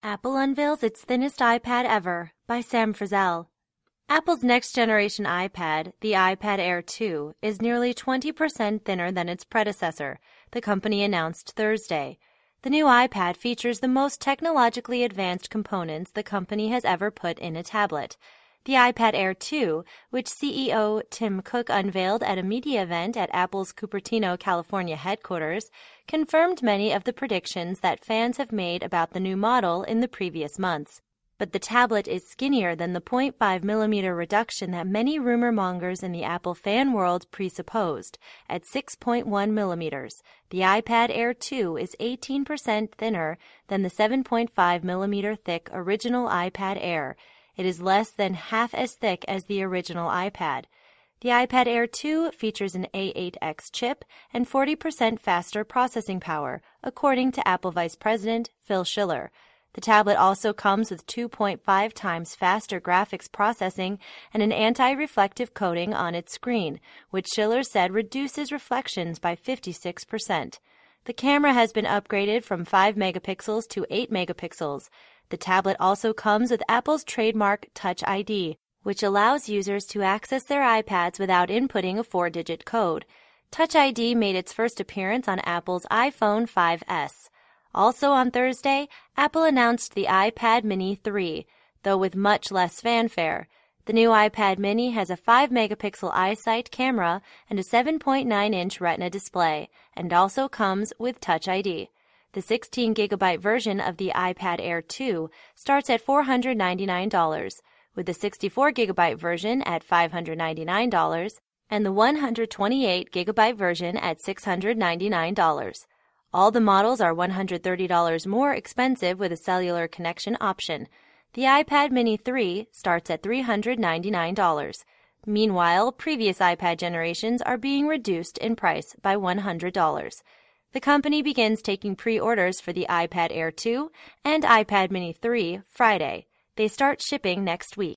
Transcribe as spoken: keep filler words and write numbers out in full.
Apple unveils its thinnest iPad ever by Sam Frizzell. Apple's next-generation iPad, the iPad Air two, is nearly twenty percent thinner than its predecessor, the company announced Thursday. The new iPad features the most technologically advanced components the company has ever put in a tablet. The iPad Air two, which C E O Tim Cook unveiled at a media event at Apple's Cupertino, California headquarters, confirmed many of the predictions that fans have made about the new model in the previous months. But the tablet is skinnier than the zero point five millimeter reduction that many rumor mongers in the Apple fan world presupposed. At six point one millimeters, the iPad Air two is eighteen percent thinner than the seven point five millimeter thick original iPad Air. It is less than half as thick as the original iPad. The iPad Air two features an A eight X chip and forty percent faster processing power, according to Apple Vice President Phil Schiller. The tablet also comes with two point five times faster graphics processing and an anti-reflective coating on its screen, which Schiller said reduces reflections by fifty-six percent. The camera has been upgraded from five megapixels to eight megapixels. The tablet also comes with Apple's trademark Touch I D, which allows users to access their iPads without inputting a four-digit code. Touch I D made its first appearance on Apple's iPhone five S. Also on Thursday, Apple announced the iPad Mini three, though with much less fanfare. The new iPad Mini has a five megapixel iSight camera and a seven point nine inch Retina display, and also comes with Touch I D. The sixteen gigabyte version of the iPad Air two starts at four hundred ninety-nine dollars, with the sixty-four gigabyte version at five hundred ninety-nine dollars and the one hundred twenty-eight gigabyte version at six hundred ninety-nine dollars. All the models are one hundred thirty dollars more expensive with a cellular connection option. The iPad Mini three starts at three hundred ninety-nine dollars. Meanwhile, previous iPad generations are being reduced in price by one hundred dollars. The company begins taking pre-orders for the iPad Air two and iPad Mini three Friday. They start shipping next week.